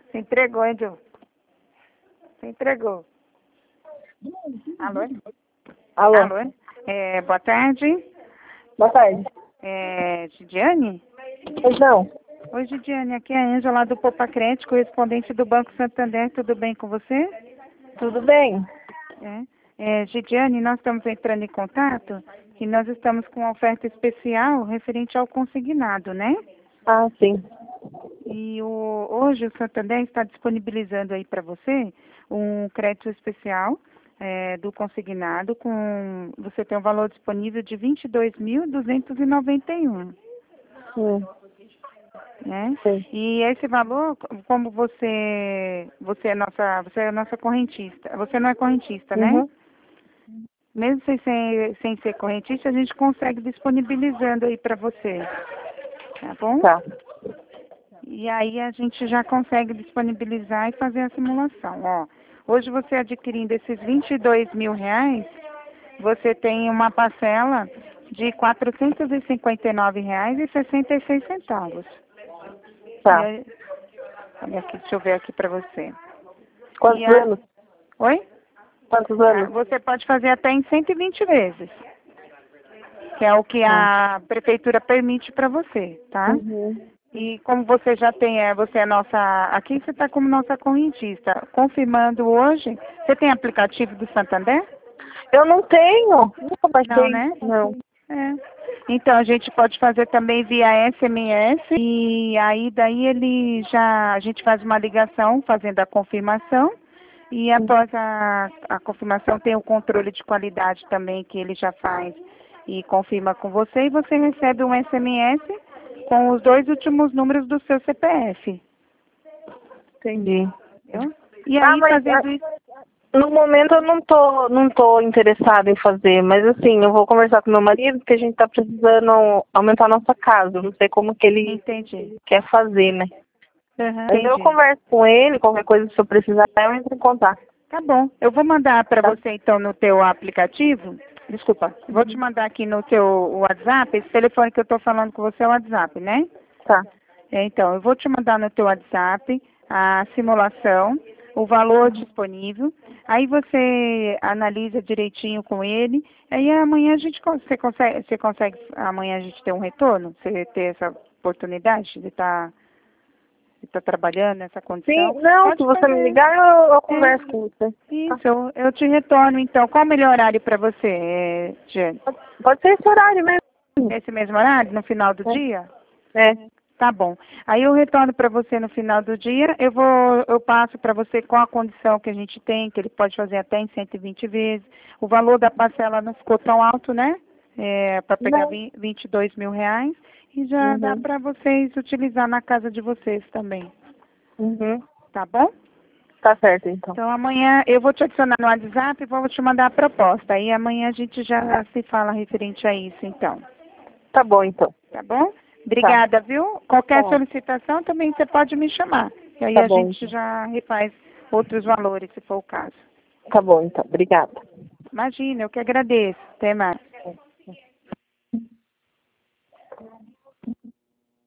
Você entregou, hein, Ju? Você entregou. Alô? Alô? Alô? Boa tarde. Boa tarde. Gidiane? Pois não? Oi, Gidiane. Aqui é a Ângela do Poupa Crédito, correspondente do Banco Santander. Tudo bem com você? Tudo bem? Gidiane, nós estamos entrando em contato e nós estamos com uma oferta especial referente ao consignado, né? Ah, sim. E hoje o Santander está disponibilizando aí para você um crédito especial do consignado você tem um valor disponível de 22.291, né? Sim. E esse valor, como você é nossa correntista, você não é correntista, né? Uhum. Mesmo sem ser correntista, a gente consegue disponibilizando aí para você, tá bom? Tá. E aí a gente já consegue disponibilizar e fazer a simulação. Ó, hoje você adquirindo esses R$ 22.000, você tem uma parcela de R$ 459,66. Tá. E aí, olha aqui, deixa eu ver aqui para você. Quantos anos? Oi? Quantos anos? Você pode fazer até em 120 vezes, que é o que a prefeitura permite para você, tá? Uhum. E como você já tem, você é nossa, aqui você está como nossa correntista, confirmando hoje, você tem aplicativo do Santander? Eu não tenho. Nunca baixei. Não, né? Não. É. Então a gente pode fazer também via SMS e aí daí a gente faz uma ligação fazendo a confirmação e após a confirmação tem o controle de qualidade também que ele já faz e confirma com você e você recebe um SMS com os 2 últimos números do seu CPF. Entendi. Entendeu? E aí mas fazendo isso. no momento eu não tô interessada em fazer, mas assim, eu vou conversar com meu marido porque a gente tá precisando aumentar a nossa casa. Eu não sei como que ele Entendi. quer fazer, né? Mas eu Entendi. converso com ele, qualquer coisa se eu precisar, eu entro em contato. Tá bom. Eu vou mandar para Tá. você então no teu aplicativo. Desculpa. Eu vou te mandar aqui no teu WhatsApp. Esse telefone que eu estou falando com você é o WhatsApp, né? Tá. Então, eu vou te mandar no teu WhatsApp a simulação, o valor disponível. Aí você analisa direitinho com ele. Aí amanhã você consegue amanhã a gente ter um retorno? Você ter essa oportunidade de estar trabalhando nessa condição? Sim, não, Pode se você me fazer. ligar, eu converso com você. Isso, eu te retorno então. Qual o melhor horário para você, Jane? Pode ser esse horário mesmo. Esse mesmo horário, no final do dia? É. Tá bom. Aí eu retorno para você no final do dia. Eu passo para você qual a condição que a gente tem, que ele pode fazer até em 120 vezes. O valor da parcela não ficou tão alto, né? Para pegar Não. R$ 22.000 e já dá Uhum. para vocês utilizar na casa de vocês também. Uhum. Tá bom? Tá certo, então. Então amanhã eu vou te adicionar no WhatsApp e vou te mandar a proposta. Aí amanhã a gente já se fala referente a isso, então. Tá bom, então. Tá bom? Obrigada, viu? Qualquer Tá. solicitação também você pode me chamar. E aí Tá a bom, gente então. já refaz outros valores, se for o caso. Tá bom, então. Obrigada. Imagina, eu que agradeço. Até mais.